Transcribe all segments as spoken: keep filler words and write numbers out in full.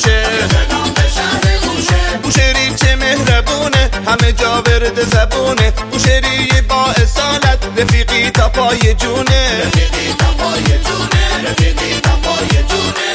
بوشه، بوشهری چه مهربونه، همه جا ورد زبونه. بوشهری با اصالت، رفیقی تا پای جونه، رفیقی تا پای جونه، رفیقی تا پای جونه.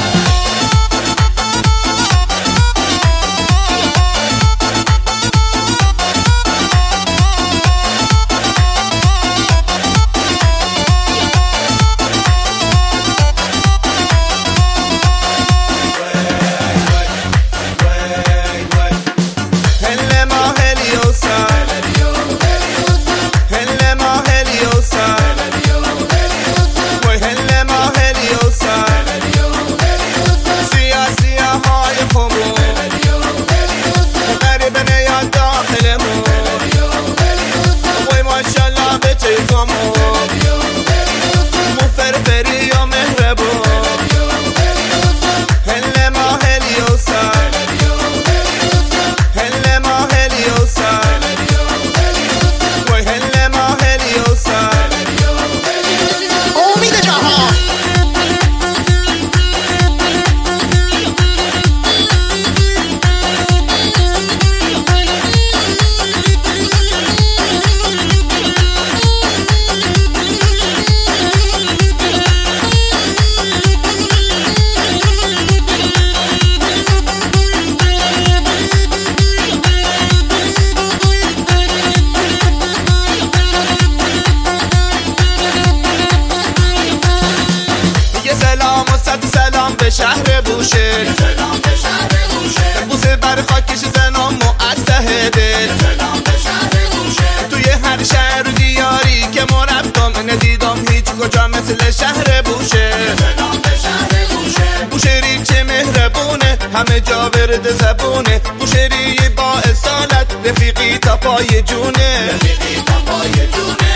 سلام به شهر بوشهر، سلام به شهر بوشهر، بوسه بر خاکش زنم و از ته دل، سلام به شهر بوشهر. توی هر شهر و دیاری که ما رفتم ندیدم هیچ کجا مثل شهر بوشهر، سلام به شهر بوشهر. بوشهری چه مهربونه، همه جا ورد زبونه. بوشهری با اصالت، رفیقی تا پای جونه، رفیقی تا پای جونه.